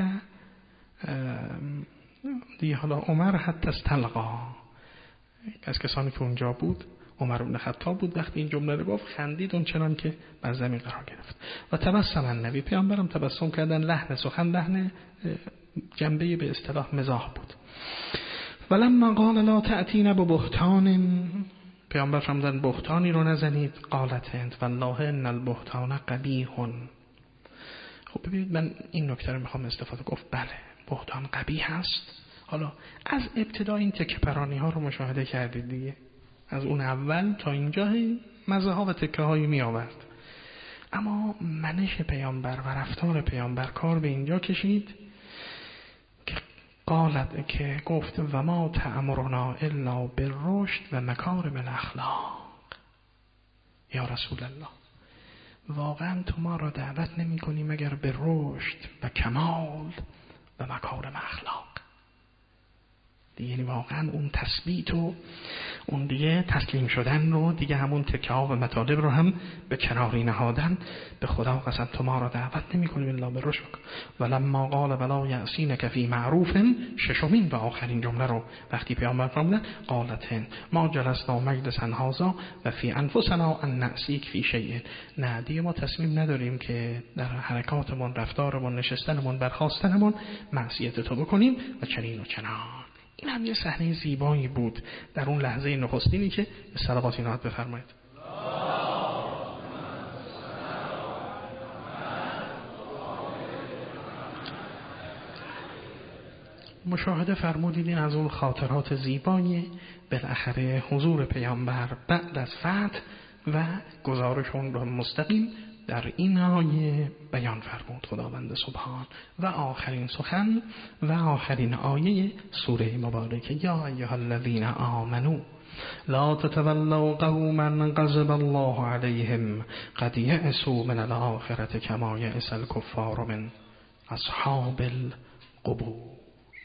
دیگه حالا عمر حتی استلقا، از کسانی که اونجا بود عمر بن خطاب بود، وقتی این جمله رو گفت خندید اون چنان که بر زمین قرار گرفت. و تبسم النبی، پیامبرم تبسم کردن، لحن سخن لحن جنبه به اصطلاح مزاح بود. ولما قال لا تأتین ببهتان، پیامبر فرمودن بهتانی رو نزنید. قالت هند والله ان البهتان قبیح. خب ببینید من این نکته رو میخوام استفاده گفت بله بهتان قبیح هست. حالا از ابتدا این تکه پرانی ها رو مشاهده کردید دیگه، از اون اول تا اینجا مزه ها و تکه هایی می آورد، اما منش پیامبر و رفتار پیامبر کار به اینجا کشید که قالت که گفت و ما تأمرنا الا بالرشد و مکارم الاخلاق. یا رسول الله واقعا تو ما را دعوت نمی کنی مگر به رشد و کمال و مکارم اخلاق. یعنی واقعا اون تثبیت و اون دیگه تسلیم شدن رو دیگه، همون تکه ها و مطالب رو هم به کناری نهادن. به خدا قسم تو ما را دعوت نمی کنی الا به رشد. ولما قال ولا یعصینک فی معروف، ششمین و آخرین جمله رو وقتی پیامبر فرمودن قالت هند ما جلسنا مجلسا هذا و فی انفسنا ان نعصیک فی شیء. نه دیگه ما تصمیم نداریم که در حرکاتمون، رفتارمون، نشستنمون، برخاستنمون معصیت تو بکنیم و چنین و چنان. این هم یه صحنه زیبایی بود در اون لحظه نخستینی که به صلوات اینات بفرمایید. مشاهده فرمودید از اون خاطرات زیبایی بالاخره حضور پیامبر بعد از فتح و گزارش اون رو مستقیم در این آیه بیان فرمود خداوند سبحان. و آخرین سخن و آخرین آیه سوره مبارکه یا ایها الذین آمنوا لا تتولوا قوما غضب الله علیهم قد یئسوا من الآخرة کما یئس الکفار من اصحاب القبور.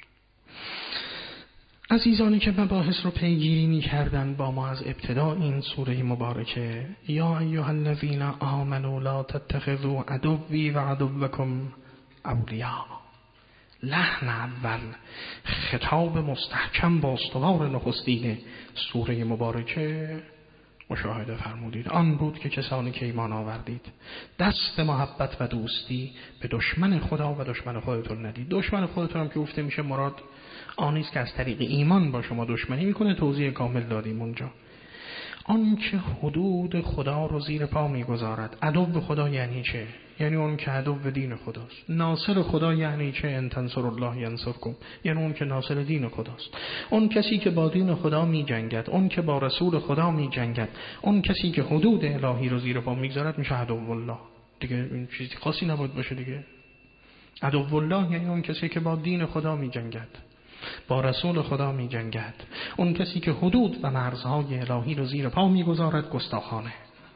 عزیزانی که مباحث رو پیگیری می کردن با ما از ابتدا این سوره مبارکه یا ایها الذین آمنوا لا تتخذوا عدوی و عدوکم اولیاء، لحن اول خطاب مستحکم با استوار نخستین سوره مبارکه مشاهده فرمودید آن بود که کسانی که ایمان آوردید دست محبت و دوستی به دشمن خدا و دشمن خودتون ندید. دشمن خودتون هم که گفته میشه مراد آنیست که از طریق ایمان با شما دشمنی میکنه، توضیح کامل دادیم اونجا. آن که حدود خدا رو زیر پا میگذارد. عدو خدا یعنی چه؟ یعنی اون که عدو دین خداست. ناصر خدا یعنی چه؟ ان تنصروا الله ینصرکم، یعنی اون که ناصر دین خداست. اون کسی که با دین خدا میجنگد، اون که با رسول خدا میجنگد، اون کسی که حدود الهی رو زیر پا میگذارد میشه عدو الله. دیگه این چیزی خاصی نباید باشه دیگه. عدو الله یعنی اون کسی که با دین خدا میجنگد، با رسول خدا می جنگد، اون کسی که حدود و مرزهای الهی رو زیر پا می گذارد گستاخانه.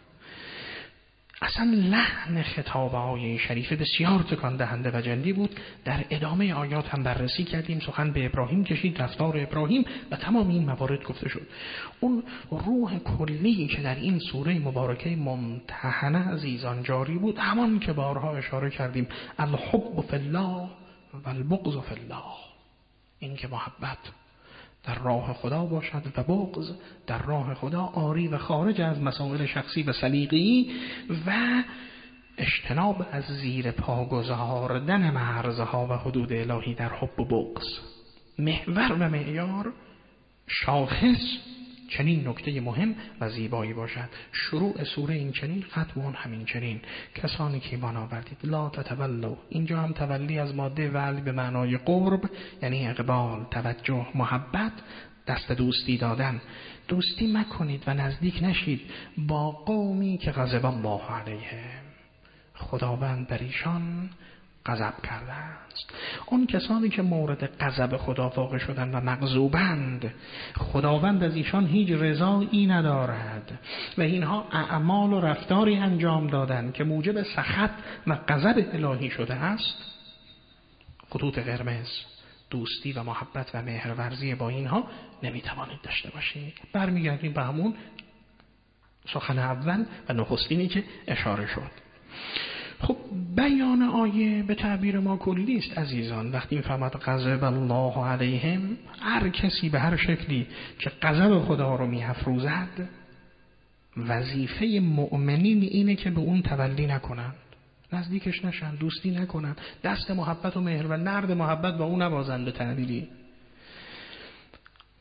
اصلا لحن خطاب آیه شریفه بسیار تکان دهنده و جدی بود. در ادامه آیات هم بررسی کردیم، سخن به ابراهیم کشید، رفتار ابراهیم و تمام این موارد گفته شد. اون روح کلی که در این سوره مبارکه ممتحنه عزیزان جاری بود، همان که بارها اشاره کردیم الحب فی الله و البغض فی الله، این که محبت در راه خدا باشد و بغض در راه خدا، آری و خارج از مسائل شخصی و سلیقه‌ای و اجتناب از زیر پا گذاردن مرزها و حدود الهی در حب و بغض. محور و معیار شاخص چنین نکته مهم و زیبایی باشد. شروع سوره این چنین، ختم اون همین چنین. کسانی که ایمان آوردید لا تتولوا، اینجا هم تولی از ماده ول به معنای قرب، یعنی اقبال، توجه، محبت، دست دوستی دادن. دوستی مکنید و نزدیک نشید با قومی که غضب الله علیهم، خداوند بر ایشان غضب کرده است. اون کسانی که مورد غضب خدا واقع شدن و مغضوبند، خداوند از ایشان هیچ رضایی ندارد و اینها اعمال و رفتاری انجام دادن که موجب سخط و غضب الهی شده است. خطوط قرمز، دوستی و محبت و مهرورزی با اینها نمیتوانید داشته باشید. برمیگردیم به همون سخن اول و نخستینی که اشاره شد. خب بیان آیه به تعبیر ما کلی است عزیزان. وقتی میفهمد غضب الله علیهم، هر کسی به هر شکلی که غضب خدا رو میافروزد، وظیفه مؤمنین اینه که به اون تولی نکنند، نزدیکش نشن، دوستی نکنند، دست محبت و مهر و نرد محبت با اون نبازند. به تعبیری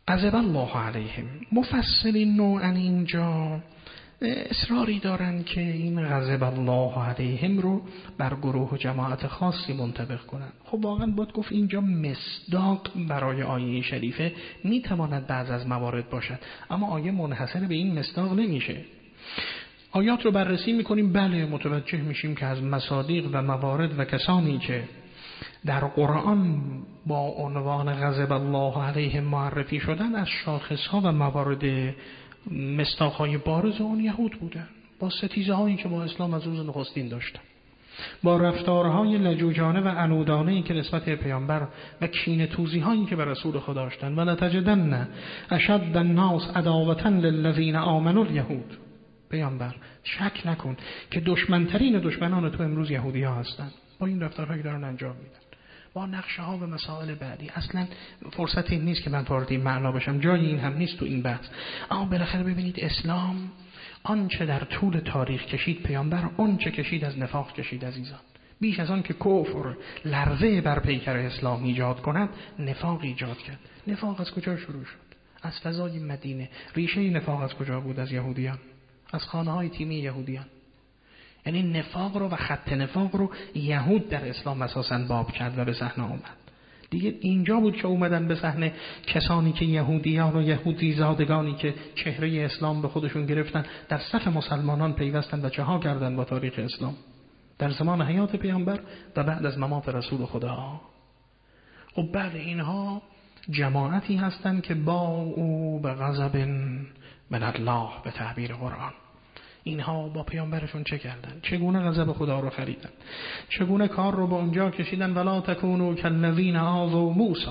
غضب الله علیهم. مفسرین نوعا اینجا اصراری دارن که این غضب الله علیهم رو بر گروه و جماعت خاصی منطبق کنن. خب واقعا باید گفت اینجا مصداق برای آیه شریفه میتواند بعض از موارد باشد، اما آیه منحصر به این مصداق نمیشه. آیات رو بررسی میکنیم، بله متوجه میشیم که از مصادیق و موارد و کسانی که در قرآن با عنوان غضب الله علیهم معرفی شدن، از شاخصها و موارد مصداق‌های بارز اون یهود بودن، با ستیزه هایی که با اسلام از روز نخستین داشتن، با رفتارهای لجوجانه و عنودانه‌ای که نسبت به پیامبر و کینه توزی هایی که به رسول خدا داشتن. و لتجدن اشد الناس عداوة للذین آمنوا الیهود. پیامبر شک نکن که دشمنترین دشمنان تو امروز یهودی ها هستن، با این رفتارهایی دارن انجام میدن، با نقشه ها و مسائل بعدی. اصلا فرصت این نیست که من وارد این معنا بشم، جای این هم نیست تو این بحث. اما بالاخره ببینید اسلام آنچه در طول تاریخ کشید، پیامبر آنچه کشید از نفاق کشید عزیزان. بیش از آن که کفر لرزه بر پیکر اسلام ایجاد کند، نفاق ایجاد کرد. نفاق از کجا شروع شد؟ از فضای مدینه. ریشه نفاق از کجا بود؟ از یهودیان، از خانه های تیمی یهودیان. یعنی نفاق رو و خط نفاق رو یهود در اسلام اساساً باب کرد و به صحنه آمد. دیگه اینجا بود که اومدن به صحنه کسانی که یهودیان و یهودی زادگانی که چهره اسلام به خودشون گرفتن، در صف مسلمانان پیوستن و چه ها کردن با تاریخ اسلام در زمان حیات پیامبر و بعد از ممات رسول خدا. خب بعد اینها جماعتی هستند که با او به غضب من الله، به تعبیر قرآن، اینها با پیامبرشون چه کردن؟ چگونه غضب خدا رو خریدن؟ چگونه کار رو به اونجا کشیدن؟ ولا تکونوا کالذین آذوا موسی.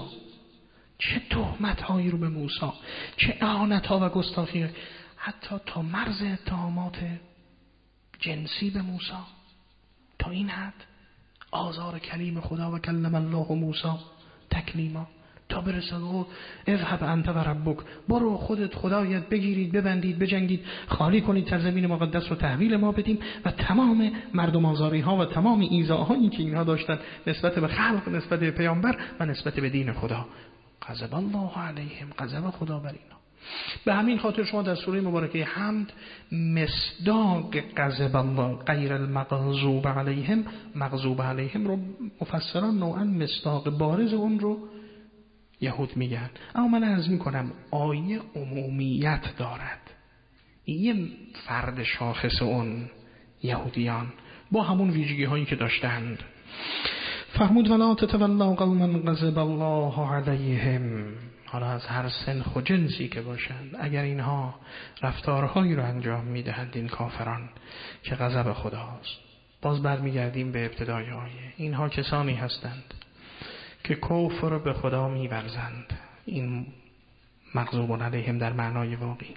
چه تهمت هایی رو به موسی، چه اهانت ها و گستاخی، حتی تا مرز اتهامات جنسی به موسی، تا این حد آزار کلیم خدا و کلم الله موسی تکلیما، تا برسه او اذهب انت و ربک، برو خودت خدایت بگیرید، ببندید، بجنگید، خالی کنید سرزمین مقدس رو تحویل ما بدیم. و تمام مردم آزاری ها و تمام ایذاهایی که اینها داشتن نسبت به خلق، نسبت به پیامبر و نسبت به دین خدا، غضب الله علیهم، غضب خدا بر اینا. به همین خاطر شما در سوره مبارکه حمد مصداق غضب الله غیر المغضوب علیهم، مغضوب علیهم رو مفسران نوعا مصداق بارز اون رو یهود میگن. اما من عرض میکنم آیه عمومیت دارد، یه فرد شاخص اون یهودیان با همون ویژگی هایی که داشتند. فرمود ولا تتولوا قوما غضب الله علیهم. حالا از هر سنخ و جنسی که باشند، اگر اینها رفتارهایی رو انجام میدهند، این کافران که غضب خداست. باز برمیگردیم به ابتدای آیه. اینها کسانی هستند که کفر رو به خدا می‌ورزند. این مغضوب علیهم در معنای واقعی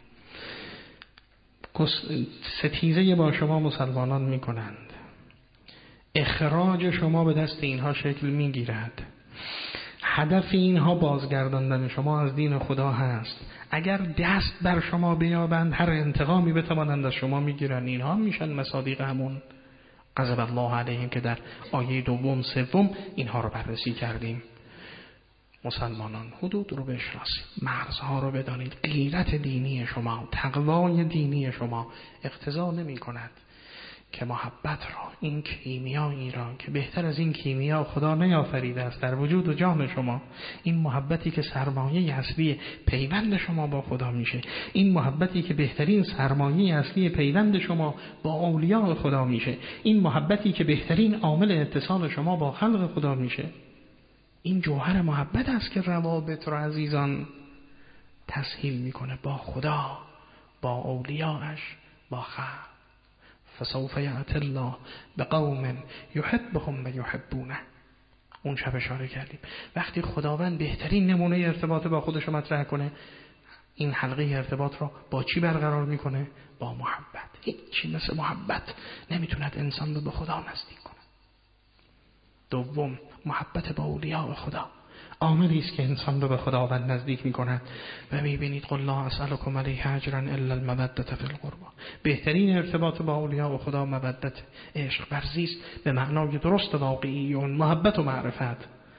ستیزه با شما مسلمانان می‌کنند، اخراج شما به دست اینها شکل می‌گیرد، هدف اینها بازگرداندن شما از دین خدا هست. اگر دست بر شما بیابند، هر انتقامی بتوانند از شما می‌گیرند. اینها میشن مصادیق همون غضب الله علیهم که در آیه دوم سوم اینها رو بررسی کردیم. مسلمانان حدود رو بشناسید، مرزها رو بدانید. غیرت دینی شما، تقوای دینی شما اقتضا نمی کند که محبت را، این کیمیایی را که بهتر از این کیمیا خدا نیافریده است در وجود و جان شما، این محبتی که سرمایه اصلی پیوند شما با خدا میشه، این محبتی که بهترین سرمایه اصلی پیوند شما با اولیاء خدا میشه، این محبتی که بهترین عامل اتصال شما با خلق خدا میشه، این جوهر محبت است که روابط را عزیزان تسهیل میکنه با خدا، با اولیاءش، با خلق. فسوف یأتی الله بقوم یحبهم و یحبونه. اون شب اشاره کردیم وقتی خداوند بهترین نمونه ارتباط با خودش مطرح کنه، این حلقه ارتباط رو با چی برقرار میکنه؟ با محبت. هیچی مثل محبت نمیتوند انسان رو به خدا نزدیک کنه. دوم، محبت با اولیاء خدا عاملی است که انسان رو به خداوند نزدیک می‌کند. و می‌بینید قل لا اسألكم علیه اجرا الا المودة فی القربى. بهترین ارتباط با اولیاء خدا مودت، عشق ورزی است به معنای درست واقعی، اون محبت و معرفت.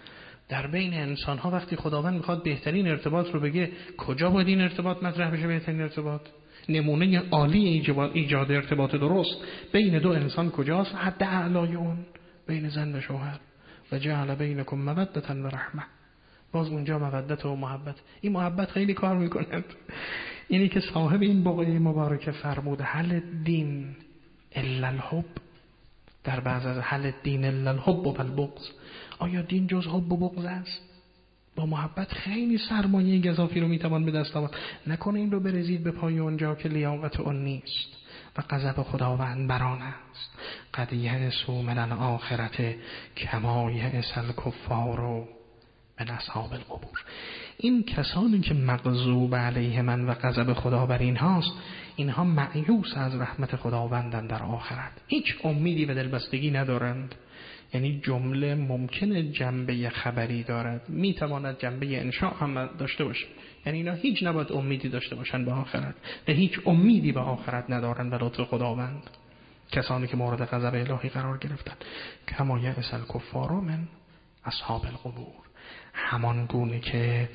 در بین انسان ها وقتی خداوند میخواد بهترین ارتباط رو بگه، کجا باید این ارتباط مطرح بشه؟ بهترین ارتباط، نمونه عالی ایجاد ارتباط درست بین دو انسان کجاست؟ حد اعلای اون بین زن و شوهر. و جعل بینکم مودة و رحمه، باز اونجا مودت و محبت. این محبت خیلی کار میکنه. اینی که صاحب این بقعه مبارکه فرمود هل دین الا الحب، در بعض از هل دین الا الحب و البغض، آیا دین جز حب و بغض است؟ با محبت خیلی سرمایه گزافی رو میتوان به دست آورد. نکنه این رو برزید به پای اونجا که لیاقت اون نیست و غضب خداوند بر آن است. قد یئسوا من الآخرة کما یئس الکفار من اصحاب القبور. این کسانی که مغضوب علیه من و غضب خدا بر اینهاست، اینها مایوس از رحمت خداوندند در آخرت، هیچ امیدی و دلبستگی ندارند. یعنی جمله ممکنه جنبه خبری دارد، میتواند جنبه انشاء هم داشته باشه. یعنی اینا هیچ نباید امیدی داشته باشن به آخرت و هیچ امیدی به آخرت ندارن به لطف خداوند، کسانی که مورد غضب الهی قرار گرفتن. کما یئس الکفار من اصحاب القبور، همان گونه که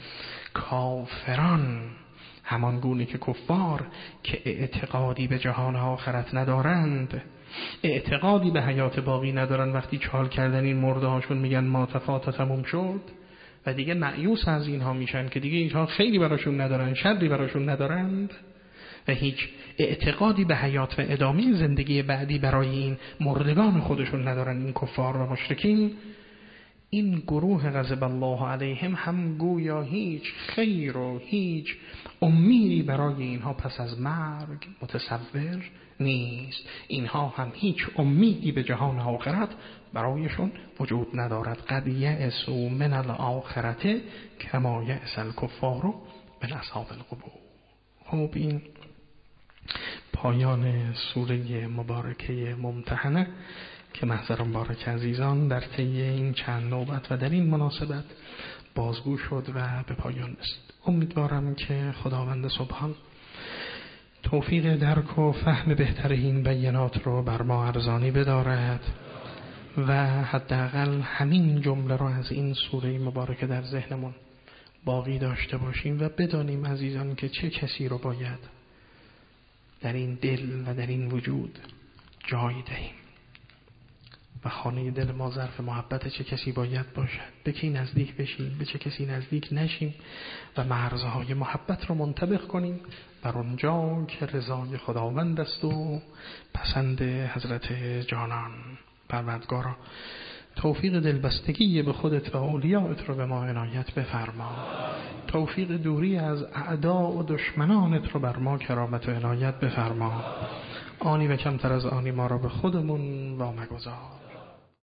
کافران، همان گونه که کفار که اعتقادی به جهان آخرت ندارند، اعتقادی به حیات باقی ندارن، وقتی چال کردن این مرده هاشون میگن ما تفاوت تموم شد و دیگه مایوس از اینها میشن که دیگه اینها خیلی براشون ندارن، شری براشون ندارند و هیچ اعتقادی به حیات و ادامه زندگی بعدی برای این مردگان خودشون ندارن، این کفار و مشرکین. این گروه غضب الله علیهم هم گویا هیچ خیر و هیچ امیدی برای اینها پس از مرگ متصور نیست. اینها هم هیچ امیدی به جهان آخرت برایشون وجود ندارد. قد یئسوا من الآخرة کما یئس الکفار من اصحاب القبور. خب این پایان سوره مبارکه ممتحنه که محضر مبارک عزیزان در طی این چند نوبت و در این مناسبت بازگو شد و به پایان رسید. امیدوارم که خداوند سبحان توفیق درک و فهم بهتر این بیانات رو بر ما ارزانی بدارد و حداقل همین جمله رو از این سوره مبارکه در ذهنمون باقی داشته باشیم و بدانیم عزیزان که چه کسی رو باید در این دل و در این وجود جای دهیم و خانه دل ما ظرف محبت چه کسی باید باشد، به کی نزدیک بشیم، به چه کسی نزدیک نشیم و مرزهای محبت رو منطبق کنیم بر اونجا که رضای خداوند است و پسند حضرت جانان. پروردگارا توفیق دلبستگی به خودت و اولیاءت رو به ما عنایت بفرما، توفیق دوری از اعدا و دشمنانت رو بر ما کرامت و عنایت بفرما، آنی و کمتر از آنی ما را به خودمون وامگذار.